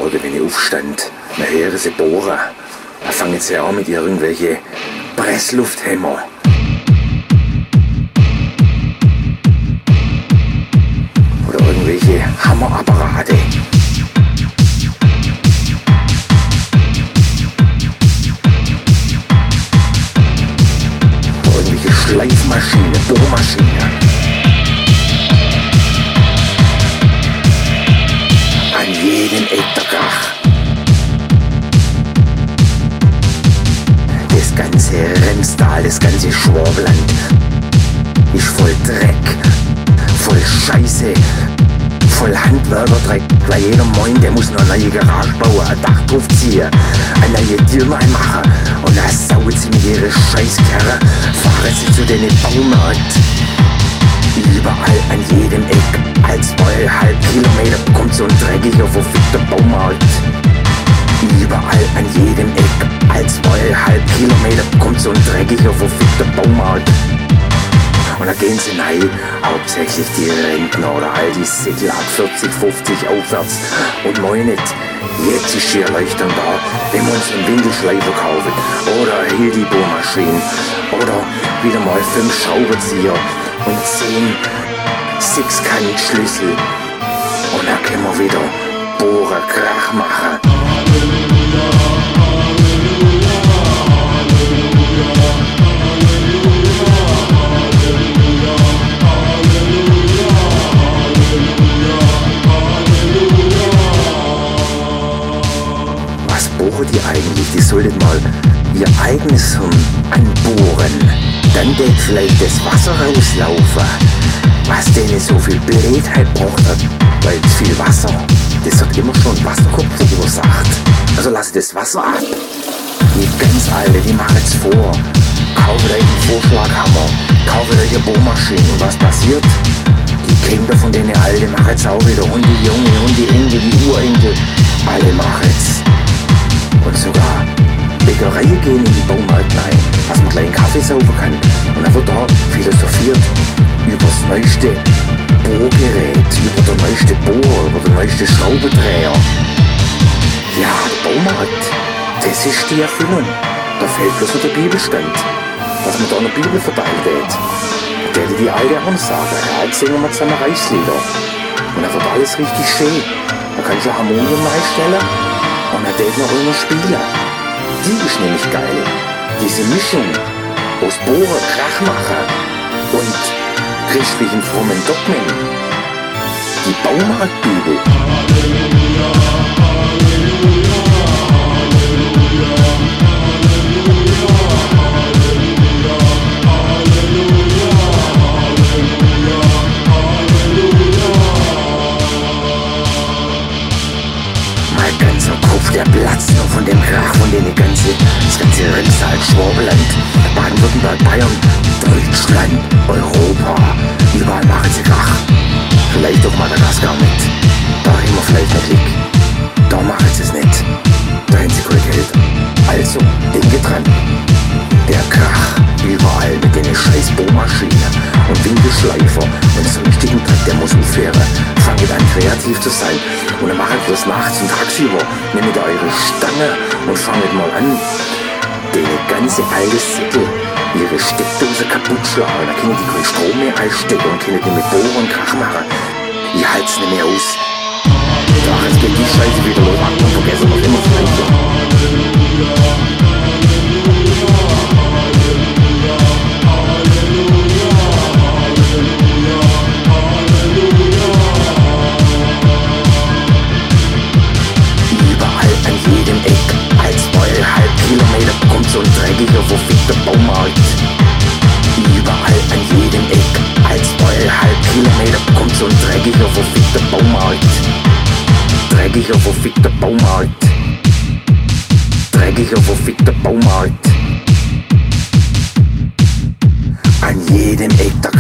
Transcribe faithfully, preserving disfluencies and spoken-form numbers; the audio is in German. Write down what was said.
Morgen, wenn ich aufstand, dann hören sie bohren. Dann fangen sie an mit irgendwelchen Presslufthämmer. Oder irgendwelche Hammerapparate. Oder irgendwelche Schleifmaschinen, Bohrmaschinen. Jeden Eck der Krach. Das ganze Remstal, das ganze Schwabenland ist voll Dreck, voll Scheiße, voll Handwerkerdreck, weil jeder meint, der muss noch eine neue Garage bauen, ein Dach drauf ziehen, eine neue Tür machen und dann sauen sie mit ihrer Scheißkarre, fahren sie zu den Baumarkt. Überall an jedem Eck, als zweieinhalb Kilometer kommt so ein dreckiger, verfickter Baumarkt. Überall an jedem Eck, als zweieinhalb Kilometer kommt so ein dreckiger, verfickter Baumarkt. Und da gehen sie rein, hauptsächlich die Rentner oder all die Säckel ab vierzig, fünfzig aufwärts und meinen, jetzt ist die Erleuchtung da, wenn wir uns einen Windelschleifer kaufen oder eine Hildi-Bohrmaschine oder wieder mal fünf Schraubenzieher und zehn Sixkant-Schlüssel. Und dann können wir wieder bohren, Krach machen. Was bohren die eigentlich? Die sollten mal ihr eigenes Hirn anbohren. Dann geht vielleicht das Wasser rauslaufen, was denen so viel Blödheit braucht hat, weil zu viel Wasser, das hat immer schon Wasserkopf verursacht. Also lass das Wasser ab. Die ganz Alte, die machen es vor. Kaufen euch einen Vorschlaghammer, kaufen euch eine Bohrmaschine und was passiert? Die Kinder von denen Alten machen es auch wieder und die Jungen und die Enkel, die Urenkel, alle machen es. Und sogar Bäckereien gehen in die Baumarkt rein, dass man gleich einen Kaffee saufen kann. Und dann wird da philosophiert über das neueste Bohrgerät, über den neueste Bohrer, über den neueste Schraubendreher. Ja, der Baumarkt, das ist die Erfüllung. Da fehlt bloß noch der Bibelstand, dass man da eine Bibel verteilt wird. Da hätte die Alte auch sagen, ja, jetzt singen wir zusammen Reichslieder. Und dann wird alles richtig schön. Da kannst du ein Harmonium einstellen und dann wird noch immer spielen. Die ist nämlich geil. Diese Mischung aus Bohren, Krach machen und christlichen frommen Dogmen. Die Baumarktbibel. Halleluja, Halleluja, Halleluja, Halleluja, Halleluja, Halleluja, Halleluja, Halleluja. Mein ganzer Kopf, der platzt nur von dem Krach, von dem ganze, das ganze Remstal, Schwabenland, Baden-Württemberg, Bayern, Deutschland, Europa, überall machen sie Krach. Vielleicht auch Madagaskar mit. Da haben wir vielleicht einen Klick. Da machen sie es nicht. Da haben sie kein Geld. Also, denke dran. Der Krach überall mit den scheiß Bohrmaschinen und Winkelschleifer und so richtigen Dreck, der muss aufhören. Fangt an kreativ zu sein und dann macht das nachts und tagsüber. Nehmt eure Stange und fangt mal an, den ganze alte Säckel ihre Steckdose kaputt schlagen. Da können die keinen Strom mehr einstecken und können die mit Bohren und Krach machen. Ich halt's nicht mehr aus. Doch, jetzt geht die Scheiße wieder los und vergessen wir immer das Gleiche. Überall an jedem Eck, als zweieinhalb Kilometer kommt so ein dreckiger, verfickter Baumarkt. Überall an jedem Eck, als zweieinhalb Kilometer kommt so ein dreckiger, verfickter Baumarkt. Dreckiger, verfickter Baumarkt. Dreckiger, verfickter Baumarkt. An jedem Eck der